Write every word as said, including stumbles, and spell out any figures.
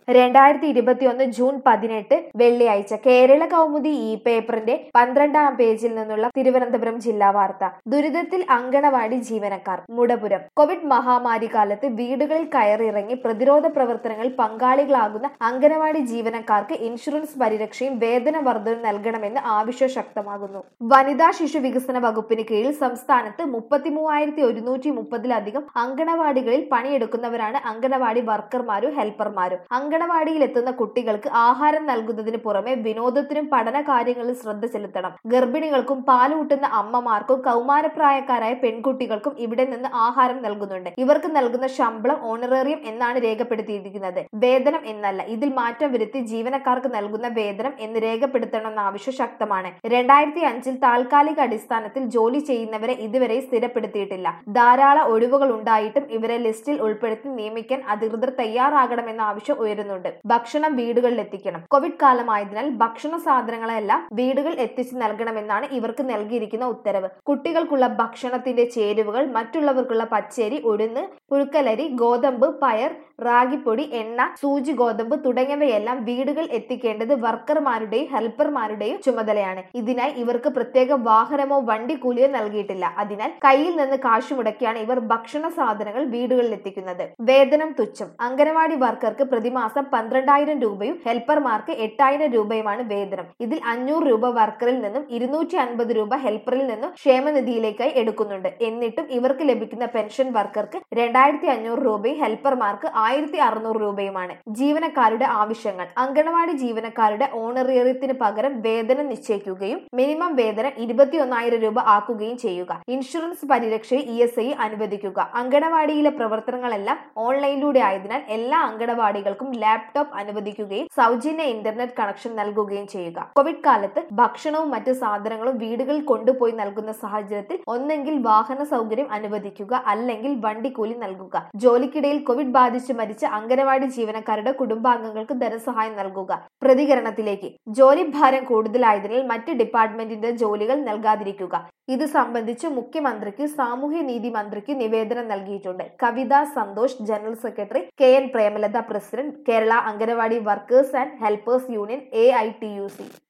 രണ്ടായിരത്തി ഇരുപത്തിയൊന്ന് ജൂൺ പതിനെട്ട് വെള്ളിയാഴ്ച കേരള കൗമുദി ഇ പേപ്പറിന്റെ പന്ത്രണ്ടാം പേജിൽ നിന്നുള്ള തിരുവനന്തപുരം ജില്ലാ വാർത്ത. ദുരിതത്തിൽ അങ്കണവാടി ജീവനക്കാർ. മുടപുരം. കോവിഡ് മഹാമാരി കാലത്ത് വീടുകളിൽ കയറിയിറങ്ങി പ്രതിരോധ പ്രവർത്തനങ്ങളിൽ പങ്കാളികളാകുന്ന അങ്കണവാടി ജീവനക്കാർക്ക് ഇൻഷുറൻസ് പരിരക്ഷയും വേതന വർധനവും നൽകണമെന്ന് ആവശ്യം ശക്തമാകുന്നു. വനിതാ ശിശു വികസന വകുപ്പിന് കീഴിൽ സംസ്ഥാനത്ത് മുപ്പത്തി മൂവായിരത്തി ഒരുന്നൂറ്റി മുപ്പതിലധികം അങ്കണവാടികളിൽ പണിയെടുക്കുന്നവരാണ് അങ്കണവാടി വർക്കർമാരും ഹെൽപ്പർമാരും. അങ്കണവാടിയിൽ എത്തുന്ന കുട്ടികൾക്ക് ആഹാരം നൽകുന്നതിന് പുറമെ വിനോദത്തിനും പഠന കാര്യങ്ങളിൽ ശ്രദ്ധ ചെലുത്തണം. ഗർഭിണികൾക്കും പാലൂട്ടുന്ന അമ്മമാർക്കും കൗമാരപ്രായക്കാരായ പെൺകുട്ടികൾക്കും ഇവിടെ നിന്ന് ആഹാരം നൽകുന്നുണ്ട്. ഇവർക്ക് നൽകുന്ന ശമ്പളം ഓണറേറിയം എന്നാണ് രേഖപ്പെടുത്തിയിരിക്കുന്നത്, വേതനം എന്നല്ല. ഇതിൽ മാറ്റം വരുത്തി ജീവനക്കാർക്ക് നൽകുന്ന വേതനം എന്ന് രേഖപ്പെടുത്തണമെന്ന ആവശ്യം ശക്തമാണ്. രണ്ടായിരത്തി അഞ്ചിൽ താൽക്കാലിക അടിസ്ഥാനത്തിൽ ജോലി ചെയ്യുന്നവരെ ഇതുവരെ സ്ഥിരപ്പെടുത്തിയിട്ടില്ല. ധാരാളം ഒഴിവുകൾ ഉണ്ടായിട്ടും ഇവരെ ലിസ്റ്റിൽ ഉൾപ്പെടുത്തി നിയമിക്കാൻ അധികൃതർ തയ്യാറാകണമെന്ന ആവശ്യം ഉയരുന്നുണ്ട്. ഭക്ഷണം വീടുകളിൽ എത്തിക്കണം. കോവിഡ് കാലമായതിനാൽ ഭക്ഷണ സാധനങ്ങളെല്ലാം വീടുകൾ എത്തിച്ചു നൽകണമെന്നാണ് ഇവർക്ക് നൽകിയിരിക്കുന്ന ഉത്തരവ്. കുട്ടികൾക്കുള്ള ഭക്ഷണത്തിന്റെ ചേരുവകൾ, മറ്റുള്ളവർക്കുള്ള പച്ചരി, ഉഴുന്ന്, പുഴുക്കലരി, ഗോതമ്പ്, പയർ, റാഗിപ്പൊടി, എണ്ണ, സൂചി ഗോതമ്പ് തുടങ്ങിയവയെല്ലാം വീടുകൾ എത്തിക്കേണ്ടത് വർക്കർമാരുടെയും ഹെൽപ്പർമാരുടെയും ചുമതലയാണ്. ഇതിനായി ഇവർക്ക് പ്രത്യേക വാഹനമോ വണ്ടിക്കൂലിയോ നൽകിയിട്ടില്ല. അതിനാൽ കയ്യിൽ നിന്ന് കാശ് മുടക്കിയാണ് ഇവർ ഭക്ഷണ സാധനങ്ങൾ വീടുകളിൽ എത്തിക്കുന്നത്. വേതനം തുച്ഛം. അംഗനവാടി വർക്കർക്ക് പ്രതിമാസം പന്ത്രണ്ടായിരം രൂപയും ഹെൽപ്പർമാർക്ക് എട്ടായിരം രൂപയുമാണ് വേതനം. ഇതിൽ അഞ്ഞൂറ് രൂപ വർക്കറിൽ നിന്നും ഇരുന്നൂറ്റി അൻപത് രൂപ ഹെൽപ്പറിൽ നിന്നും ക്ഷേമനിധിയിലേക്കായി എടുക്കുന്നുണ്ട്. എന്നിട്ടും ഇവർക്ക് ലഭിക്കുന്ന പെൻഷൻ വർക്കർക്ക് രണ്ടായിരത്തി അഞ്ഞൂറ് രൂപയും ഹെൽപ്പർമാർക്ക് ആയിരത്തി അറുന്നൂറ് രൂപയുമാണ്. ജീവനക്കാരുടെ ആവശ്യങ്ങൾ. അംഗനവാടി ജീവനക്കാരുടെ ഓണറേറിയത്തിന് പകരം വേതനം നിശ്ചയിക്കുകയും മിനിമം വേതനം ഇരുപത്തി ഒന്നായിരം രൂപ ആക്കുകയും ചെയ്യുക. ഇൻഷുറൻസ് പരിരക്ഷയും ഇ എസ് ഐ അനുവദിക്കുക. അംഗനവാടിയിലെ പ്രവർത്തനങ്ങളെല്ലാം ഓൺലൈനിലൂടെ ആയതിനാൽ എല്ലാ അംഗനവാടികൾക്കും ലാപ്ടോപ്പ് അനുവദിക്കുകയും സൗജന്യ ഇന്റർനെറ്റ് കണക്ഷൻ നൽകുകയും ചെയ്യുക. കോവിഡ് കാലത്ത് ഭക്ഷണവും മറ്റു സാധനങ്ങളും വീടുകളിൽ കൊണ്ടുപോയി നൽകുന്ന സാഹചര്യത്തിൽ ഒന്നെങ്കിൽ വാഹന സൗകര്യം അനുവദിക്കുക, അല്ലെങ്കിൽ വണ്ടിക്കൂലി നൽകുക. ജോലിക്കിടയിൽ കോവിഡ് ബാധിച്ച് മരിച്ച അംഗനവാടി ജീവനക്കാരുടെ കുടുംബാംഗങ്ങൾക്ക് ധനസഹായം നൽകുക. പ്രതികരണത്തിലേക്ക്. ജോലി ഭാരം കൂടുതലായതിനാൽ മറ്റ് ഡിപ്പാർട്ട്മെന്റിന്റെ ജോലികൾ നൽകാതിരിക്കുക. ഇത് സംബന്ധിച്ച് മുഖ്യമന്ത്രിക്ക് സാമൂഹ്യ നീതി മന്ത്രിക്ക് നിവേദനം നൽകിയിട്ടുണ്ട്. Kavitha Santhosh, general secretary, K N Premalatha president, Kerala Anganwadi workers and helpers union, A I T U C.